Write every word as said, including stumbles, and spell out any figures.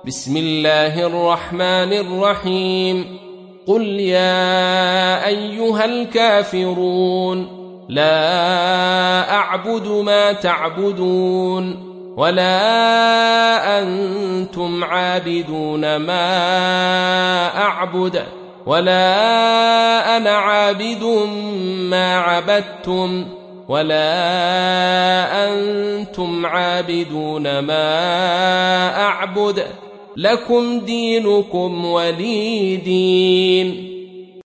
بسم الله الرحمن الرحيم قل يا أيها الكافرون لا أعبد ما تعبدون ولا أنتم عابدون ما أعبد ولا أنا عابد ما عبدتم ولا أنتم عابدون ما أعبد لكم دينكم ولي دين.